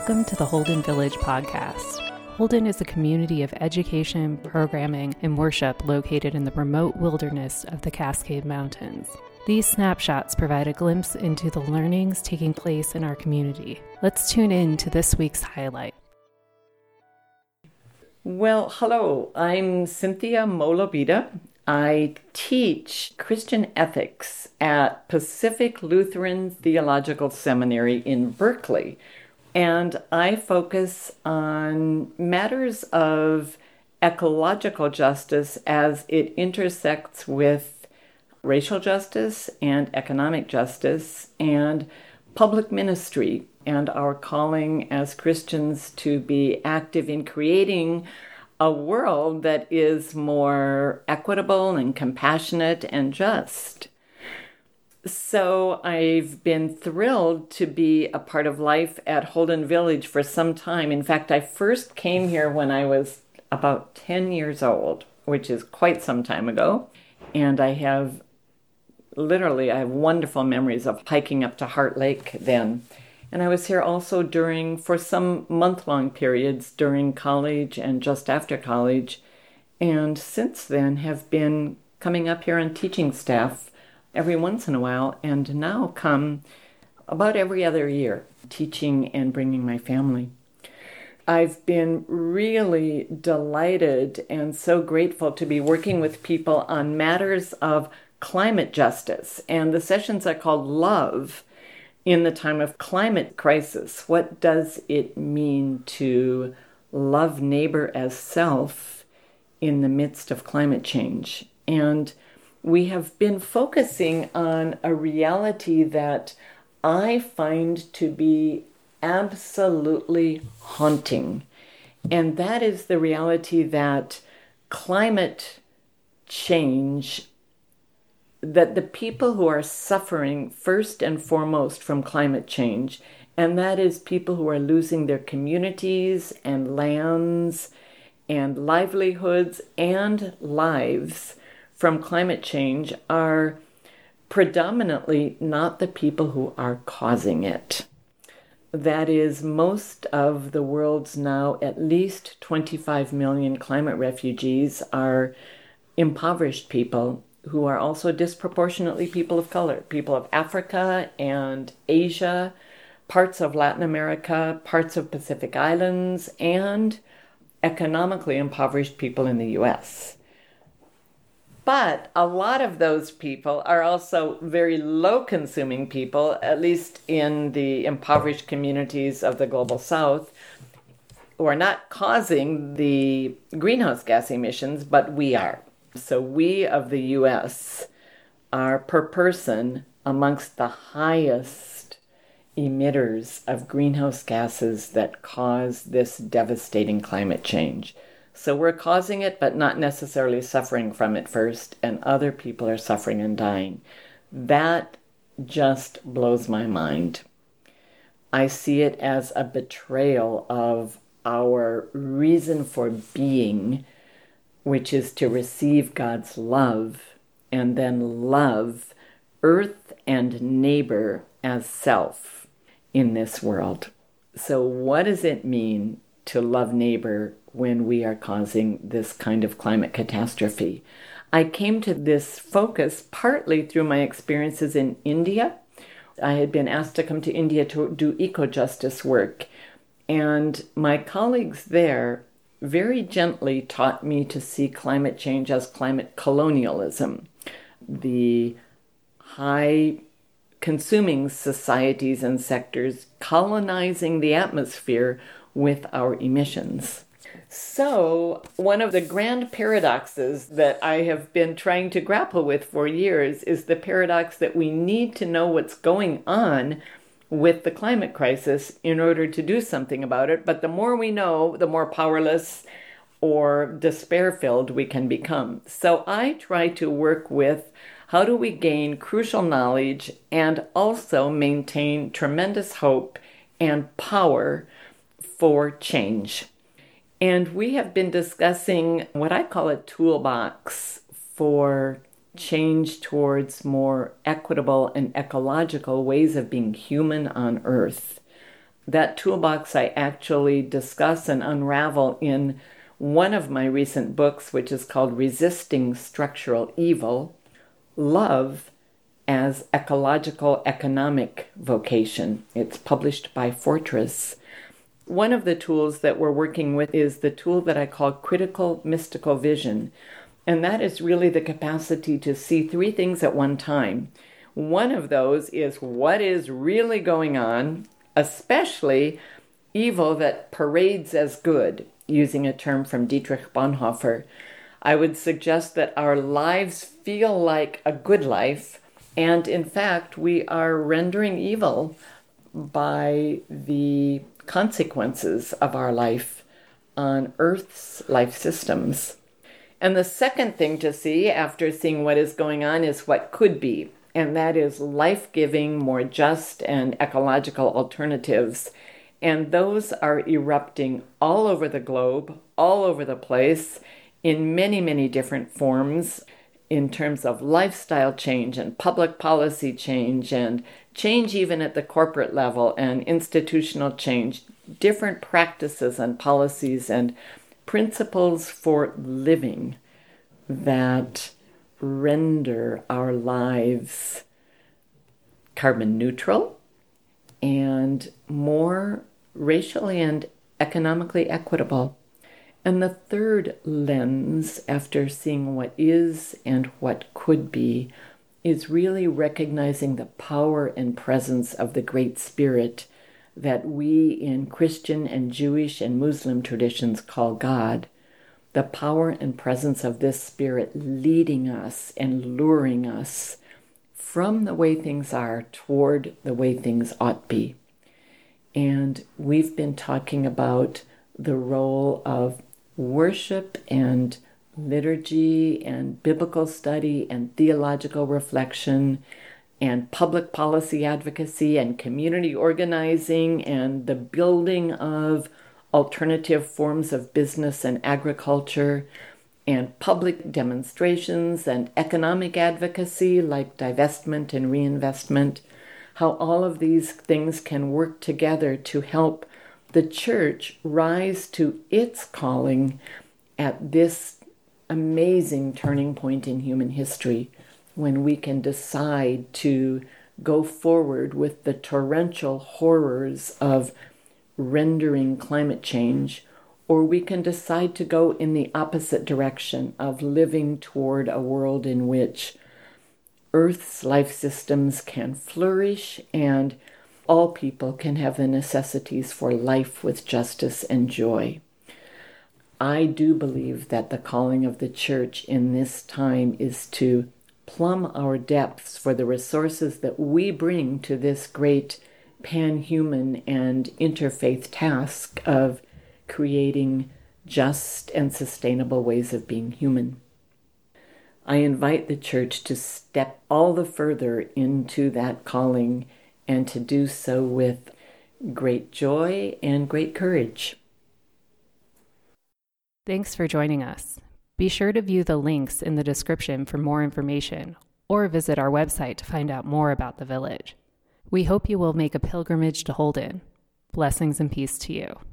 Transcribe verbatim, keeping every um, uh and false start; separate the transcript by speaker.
Speaker 1: Welcome to the Holden Village podcast. Holden is a community of education, programming, and worship located in the remote wilderness of the Cascade Mountains. These snapshots provide a glimpse into the learnings taking place in our community. Let's tune in to this week's highlight.
Speaker 2: Well, hello, I'm Cynthia Molobita. I teach Christian ethics at Pacific Lutheran Theological Seminary in Berkeley, and I focus on matters of ecological justice as it intersects with racial justice and economic justice and public ministry and our calling as Christians to be active in creating a world that is more equitable and compassionate and just. So I've been thrilled to be a part of life at Holden Village for some time. In fact, I first came here when I was about ten years old, which is quite some time ago. And I have literally, I have wonderful memories of hiking up to Heart Lake then. And I was here also during, for some month-long periods during college and just after college. And since then have been coming up here on teaching staff every once in a while, and now come about every other year teaching and bringing my family. I've been really delighted and so grateful to be working with people on matters of climate justice. And the sessions are called Love in the time of climate crisis. What does it mean to love neighbor as self in the midst of climate change? And we have been focusing on a reality that I find to be absolutely haunting. And that is the reality that climate change, that the people who are suffering first and foremost from climate change, and that is people who are losing their communities and lands and livelihoods and lives from climate change, are predominantly not the people who are causing it. That is, most of the world's now at least twenty-five million climate refugees are impoverished people who are also disproportionately people of color, people of Africa and Asia, parts of Latin America, parts of Pacific Islands, and economically impoverished people in the U S. But a lot of those people are also very low-consuming people, at least in the impoverished communities of the Global South, who are not causing the greenhouse gas emissions, but we are. So we of the U S are per person amongst the highest emitters of greenhouse gases that cause this devastating climate change. So we're causing it, but not necessarily suffering from it first, and other people are suffering and dying. That just blows my mind. I see it as a betrayal of our reason for being, which is to receive God's love and then love earth and neighbor as self in this world. So what does it mean to love neighbor when we are causing this kind of climate catastrophe? I came to this focus partly through my experiences in India. I had been asked to come to India to do eco-justice work, and my colleagues there very gently taught me to see climate change as climate colonialism. The high consuming societies and sectors colonizing the atmosphere with our emissions. So one of the grand paradoxes that I have been trying to grapple with for years is the paradox that we need to know what's going on with the climate crisis in order to do something about it. But the more we know, the more powerless or despair-filled we can become. So I try to work with how do we gain crucial knowledge and also maintain tremendous hope and power for change. And we have been discussing what I call a toolbox for change towards more equitable and ecological ways of being human on Earth. That toolbox I actually discuss and unravel in one of my recent books, which is called Resisting Structural Evil, Love as Ecological Economic Vocation. It's published by Fortress. One of the tools that we're working with is the tool that I call critical mystical vision. And that is really the capacity to see three things at one time. One of those is what is really going on, especially evil that parades as good, using a term from Dietrich Bonhoeffer. I would suggest that our lives feel like a good life, and in fact, we are rendering evil by the consequences of our life on Earth's life systems. And the second thing to see after seeing what is going on is what could be, and that is life-giving, more just, and ecological alternatives. And those are erupting all over the globe, all over the place, in many, many different forms in terms of lifestyle change and public policy change and change even at the corporate level and institutional change, different practices and policies and principles for living that render our lives carbon neutral and more racially and economically equitable. And the third lens, after seeing what is and what could be, is really recognizing the power and presence of the Great Spirit that we in Christian and Jewish and Muslim traditions call God. The power and presence of this Spirit leading us and luring us from the way things are toward the way things ought be. And we've been talking about the role of worship and liturgy and biblical study and theological reflection and public policy advocacy and community organizing and the building of alternative forms of business and agriculture and public demonstrations and economic advocacy like divestment and reinvestment, how all of these things can work together to help the church rise to its calling at this amazing turning point in human history when we can decide to go forward with the torrential horrors of rendering climate change, or we can decide to go in the opposite direction of living toward a world in which Earth's life systems can flourish and all people can have the necessities for life with justice and joy. I do believe that the calling of the church in this time is to plumb our depths for the resources that we bring to this great pan-human and interfaith task of creating just and sustainable ways of being human. I invite the church to step all the further into that calling and to do so with great joy and great courage.
Speaker 1: Thanks for joining us. Be sure to view the links in the description for more information or visit our website to find out more about the village. We hope you will make a pilgrimage to Holden. Blessings and peace to you.